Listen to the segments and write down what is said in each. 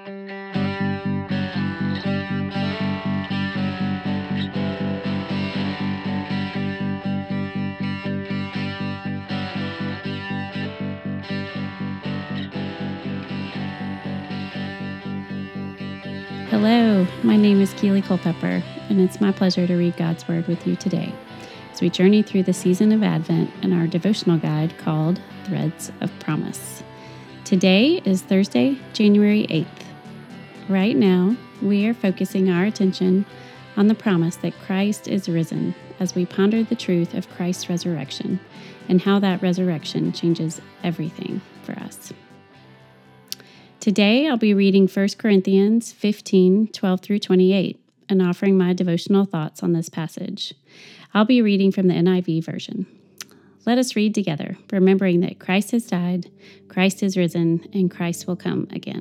Hello, my name is Keely Culpepper, and it's my pleasure to read God's Word with you today as we journey through the season of Advent in our devotional guide called Threads of Promise. Today is Thursday, January 8th. Right now, we are focusing our attention on the promise that Christ is risen as we ponder the truth of Christ's resurrection and how that resurrection changes everything for us. Today, I'll be reading 1 Corinthians 15, 12 through 28, and offering my devotional thoughts on this passage. I'll be reading from the NIV version. Let us read together, remembering that Christ has died, Christ is risen, and Christ will come again.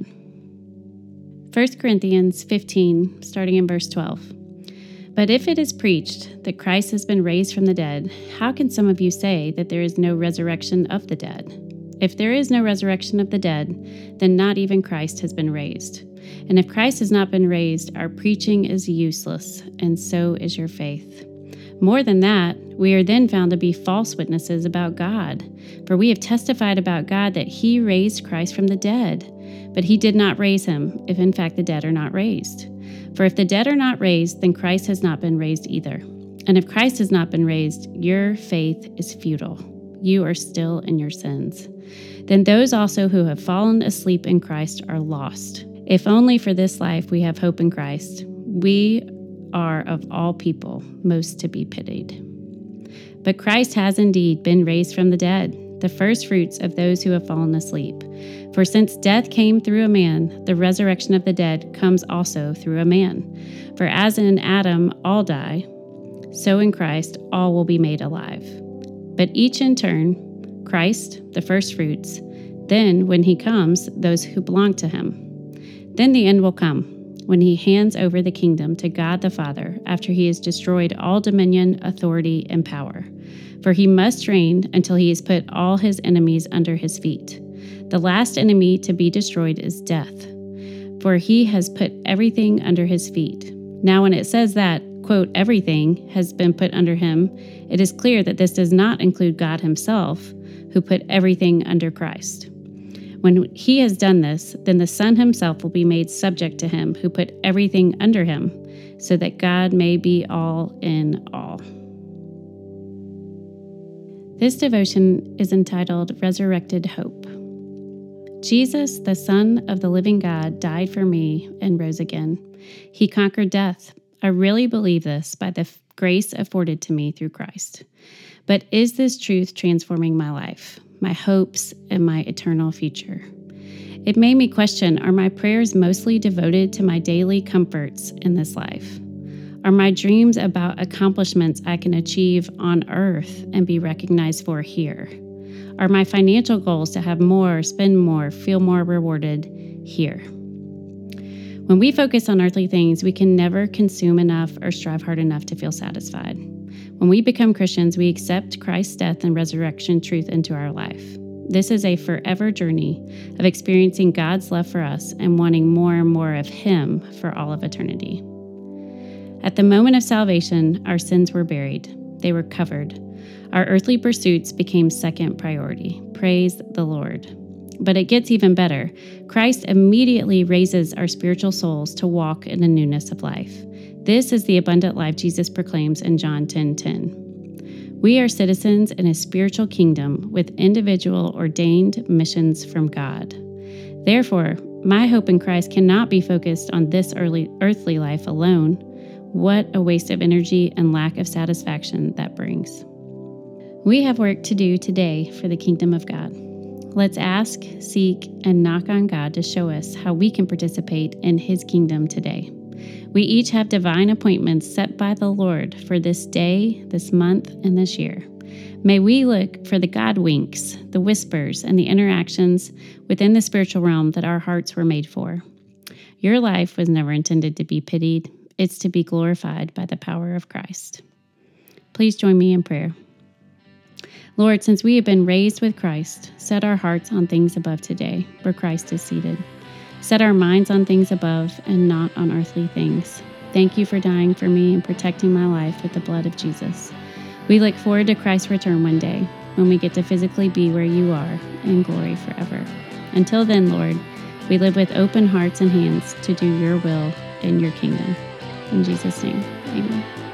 1 Corinthians 15, starting in verse 12. But if it is preached that Christ has been raised from the dead, how can some of you say that there is no resurrection of the dead? If there is no resurrection of the dead, then not even Christ has been raised. And if Christ has not been raised, our preaching is useless, and so is your faith. More than that, we are then found to be false witnesses about God. For we have testified about God that He raised Christ from the dead. But He did not raise Him, if in fact the dead are not raised. For if the dead are not raised, then Christ has not been raised either. And if Christ has not been raised, your faith is futile. You are still in your sins. Then those also who have fallen asleep in Christ are lost. If only for this life we have hope in Christ, we are of all people most to be pitied. But Christ has indeed been raised from the dead, the firstfruits of those who have fallen asleep. For since death came through a man, the resurrection of the dead comes also through a man. For as in Adam all die, so in Christ all will be made alive. But each in turn, Christ, the firstfruits, then, when He comes, those who belong to Him. Then the end will come, when He hands over the kingdom to God the Father, after He has destroyed all dominion, authority, and power. For He must reign until He has put all His enemies under His feet. The last enemy to be destroyed is death, for He has put everything under His feet. Now, when it says that, quote, everything has been put under Him, it is clear that this does not include God Himself, who put everything under Christ. When He has done this, then the Son Himself will be made subject to Him who put everything under Him, so that God may be all in all. This devotion is entitled Resurrected Hope. Jesus, the Son of the living God, died for me and rose again. He conquered death. I really believe this by the grace afforded to me through Christ. But is this truth transforming my life, my hopes, and my eternal future? It made me question, are my prayers mostly devoted to my daily comforts in this life? Are my dreams about accomplishments I can achieve on earth and be recognized for here? Are my financial goals to have more, spend more, feel more rewarded here? When we focus on earthly things, we can never consume enough or strive hard enough to feel satisfied. When we become Christians, we accept Christ's death and resurrection truth into our life. This is a forever journey of experiencing God's love for us and wanting more and more of Him for all of eternity. At the moment of salvation, our sins were buried. They were covered. Our earthly pursuits became second priority. Praise the Lord. But it gets even better. Christ immediately raises our spiritual souls to walk in the newness of life. This is the abundant life Jesus proclaims in John 10:10. We are citizens in a spiritual kingdom with individual ordained missions from God. Therefore, my hope in Christ cannot be focused on this earthly life alone. What a waste of energy and lack of satisfaction that brings. We have work to do today for the kingdom of God. Let's ask, seek, and knock on God to show us how we can participate in His kingdom today. We each have divine appointments set by the Lord for this day, this month, and this year. May we look for the God winks, the whispers, and the interactions within the spiritual realm that our hearts were made for. Your life was never intended to be pitied. It's to be glorified by the power of Christ. Please join me in prayer. Lord, since we have been raised with Christ, set our hearts on things above today, where Christ is seated. Set our minds on things above and not on earthly things. Thank you for dying for me and protecting my life with the blood of Jesus. We look forward to Christ's return one day, when we get to physically be where you are in glory forever. Until then, Lord, we live with open hearts and hands to do your will in your kingdom. In Jesus' name, amen.